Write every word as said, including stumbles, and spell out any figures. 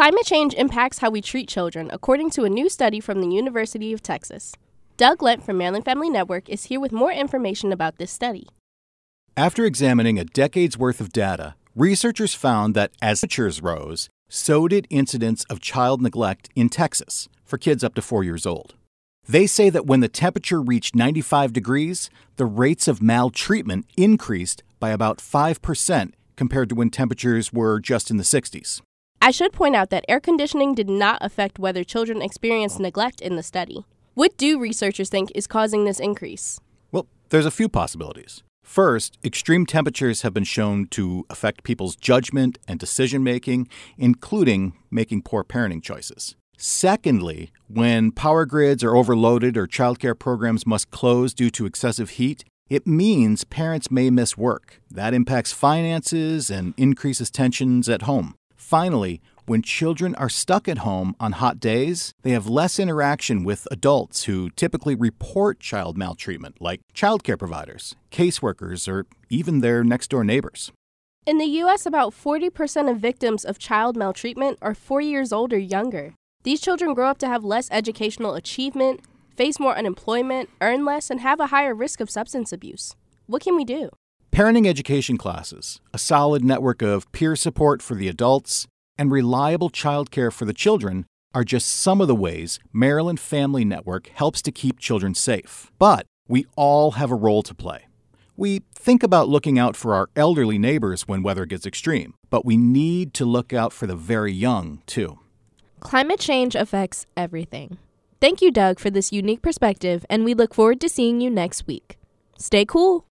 Climate change impacts how we treat children, according to a new study from the University of Texas. Doug Lent from Maryland Family Network is here with more information about this study. After examining a decade's worth of data, researchers found that as temperatures rose, so did incidents of child neglect in Texas for kids up to four years old. They say that when the temperature reached ninety-five degrees, the rates of maltreatment increased by about five percent compared to when temperatures were just in the sixties. I should point out that air conditioning did not affect whether children experienced neglect in the study. What do researchers think is causing this increase? Well, there's a few possibilities. First, extreme temperatures have been shown to affect people's judgment and decision-making, including making poor parenting choices. Secondly, when power grids are overloaded or childcare programs must close due to excessive heat, it means parents may miss work. That impacts finances and increases tensions at home. Finally, when children are stuck at home on hot days, they have less interaction with adults who typically report child maltreatment, like childcare providers, caseworkers, or even their next-door neighbors. In the U S, about forty percent of victims of child maltreatment are four years old or younger. These children grow up to have less educational achievement, face more unemployment, earn less, and have a higher risk of substance abuse. What can we do? Parenting education classes, a solid network of peer support for the adults, and reliable childcare for the children are just some of the ways Maryland Family Network helps to keep children safe. But we all have a role to play. We think about looking out for our elderly neighbors when weather gets extreme, but we need to look out for the very young, too. Climate change affects everything. Thank you, Doug, for this unique perspective, and we look forward to seeing you next week. Stay cool.